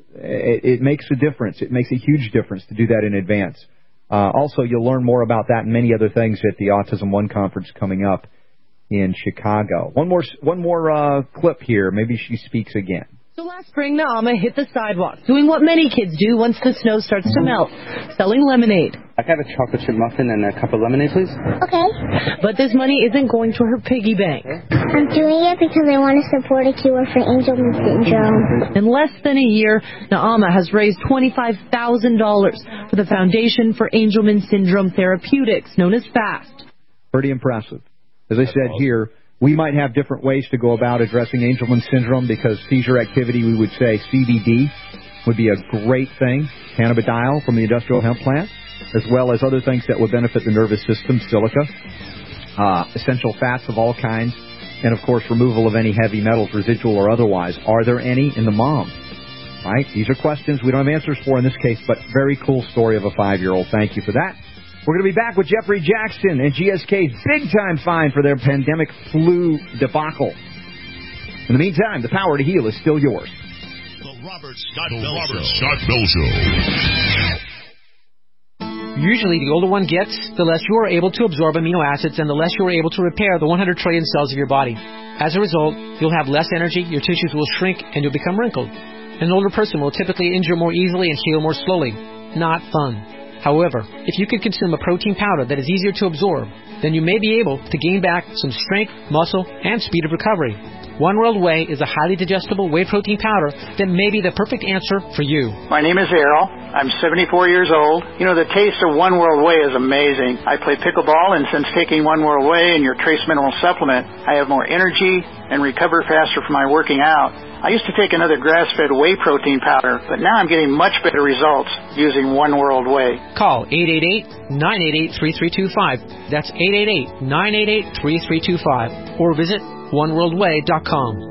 It, it makes a difference. It makes a huge difference to do that in advance. Uh, also, you'll learn more about that and many other things at the Autism One conference coming up in Chicago. One more, one more uh, clip here. Maybe she speaks again. So last spring, Naama hit the sidewalk, doing what many kids do once the snow starts to melt, selling lemonade. I got a chocolate chip muffin and a cup of lemonade, please. Okay. But this money isn't going to her piggy bank. I'm doing it because I want to support a cure for Angelman syndrome. In less than a year, Naama has raised twenty-five thousand dollars for the Foundation for Angelman Syndrome Therapeutics, known as FAST. Pretty impressive. As I said here, we might have different ways to go about addressing Angelman syndrome because seizure activity, we would say C B D would be a great thing, cannabidiol from the industrial hemp plant, as well as other things that would benefit the nervous system, silica, uh, essential fats of all kinds, and, of course, removal of any heavy metals, residual or otherwise. Are there any in the mom? Right? These are questions we don't have answers for in this case, but very cool story of a five-year-old. Thank you for that. We're going to be back with Jeffrey Jackson and G S K's big-time fine for their pandemic flu debacle. In the meantime, the power to heal is still yours. The Robert Scott Bell Robert Show. Scott Bell Show. Usually, the older one gets, the less you are able to absorb amino acids and the less you are able to repair the one hundred trillion cells of your body. As a result, you'll have less energy, your tissues will shrink, and you'll become wrinkled. An older person will typically injure more easily and heal more slowly. Not fun. However, if you can consume a protein powder that is easier to absorb, then you may be able to gain back some strength, muscle, and speed of recovery. One World Whey is a highly digestible whey protein powder that may be the perfect answer for you. My name is Errol. I'm seventy-four years old. You know, the taste of One World Whey is amazing. I play pickleball, and since taking One World Whey and your trace mineral supplement, I have more energy and recover faster from my working out. I used to take another grass-fed whey protein powder, but now I'm getting much better results using One World Whey. Call eight eight eight, nine eight eight, three three two five. That's eight eight eight, nine eight eight, three three two five. Or visit one world way dot com.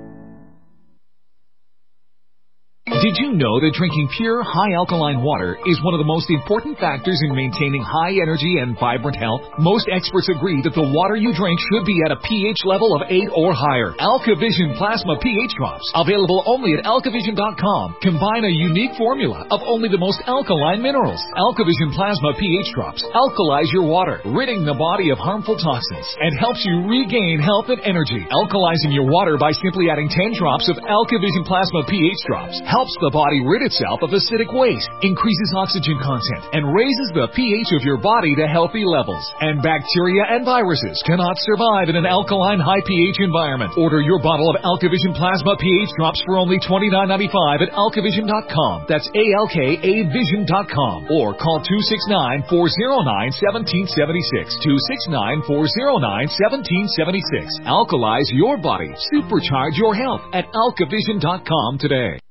Did you know that drinking pure, high alkaline water is one of the most important factors in maintaining high energy and vibrant health? Most experts agree that the water you drink should be at a pH level of eight or higher. AlkaVision Plasma pH Drops, available only at alkavision dot com, combine a unique formula of only the most alkaline minerals. AlkaVision Plasma pH Drops alkalize your water, ridding the body of harmful toxins, and helps you regain health and energy. Alkalizing your water by simply adding ten drops of AlkaVision Plasma pH Drops helps helps the body rid itself of acidic waste, increases oxygen content, and raises the pH of your body to healthy levels. And bacteria and viruses cannot survive in an alkaline high pH environment. Order your bottle of AlkaVision Plasma pH drops for only twenty-nine ninety-five at alkavision dot com. That's A L K A vision dot com. Or call two six nine, four oh nine, one seven seven six. two six nine, four oh nine, one seven seven six. Alkalize your body. Supercharge your health at alkavision dot com today.